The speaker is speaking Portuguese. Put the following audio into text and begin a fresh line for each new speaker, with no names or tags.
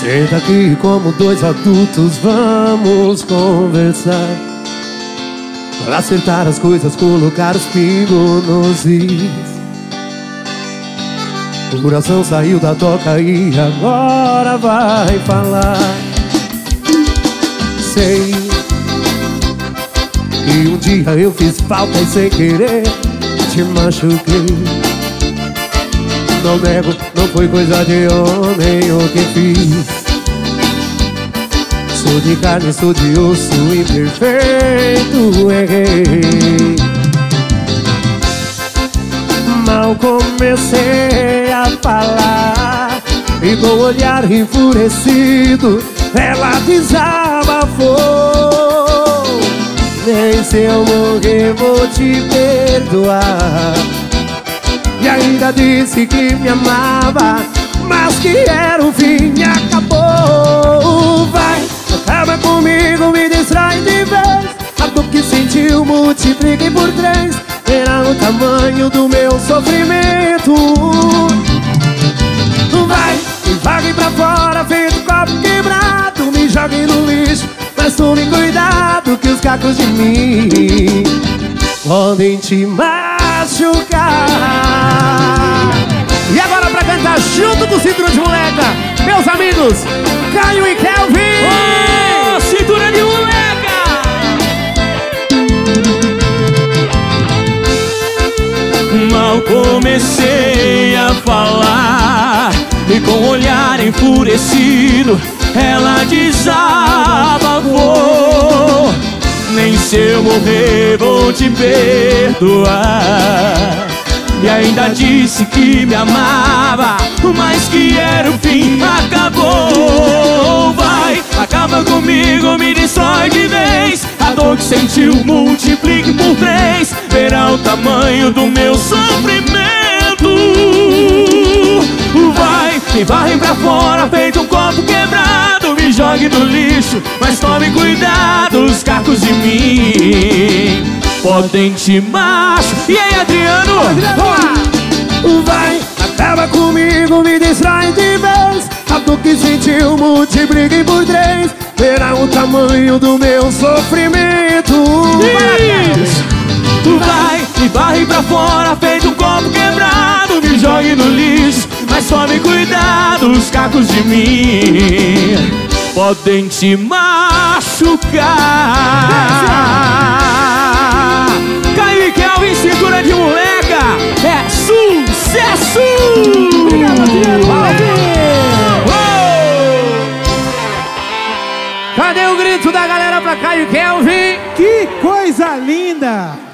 Senta aqui como dois adultos, vamos conversar. Pra acertar as coisas, colocar os pingos nos is. O coração saiu da toca e agora vai falar. Sei que um dia eu fiz falta e sem querer te machuquei. Não nego, não foi coisa de homem o que fiz. Sou de carne, sou de osso, imperfeito, errei. Mal comecei a falar e com o olhar enfurecido ela desabafou. Nem se eu morrer vou te perdoar. E ainda disse que me amava, mas que era o fim e acabou. Vai, acaba comigo, me distrai de vez. A dor que sentiu multiplique por 3. Verá o tamanho do meu sofrimento. Vai, me varre pra fora, feito copo quebrado. Me jogue no lixo, mas tome cuidado, que os cacos de mim podem te machucar. E agora pra cantar junto com o Cintura de Moleca, meus amigos Caio e Kelvin.
Oh, Cintura de Moleca! Mal comecei a falar e com o olhar enfurecido ela desabafou. Nem se eu morrer vou te perdoar. E ainda disse que me amava, mas que era o fim, acabou. Vai, acaba comigo, me destrói de vez. A dor que sentiu multiplique por 3. Verá o tamanho do meu sofrimento. Vai, me varre pra fora, feito um copo quebrado. Me jogue no lixo, mas tome cuidado, os cacos de mim podem te machucar. E aí, Adriano?
Vai, acaba comigo, me distrai de vez. A dor que sentiu multiplique por 3. Verá o tamanho do meu sofrimento.
Vai, me varre pra fora, feito um copo quebrado. Me jogue no lixo, mas tome cuidado, os cacos de mim podem te machucar. Caio e Kelvin, Cintura de Moleca, é sucesso!
Obrigado, Adriano. Cadê o grito da galera pra Caio e Kelvin?
Que coisa linda!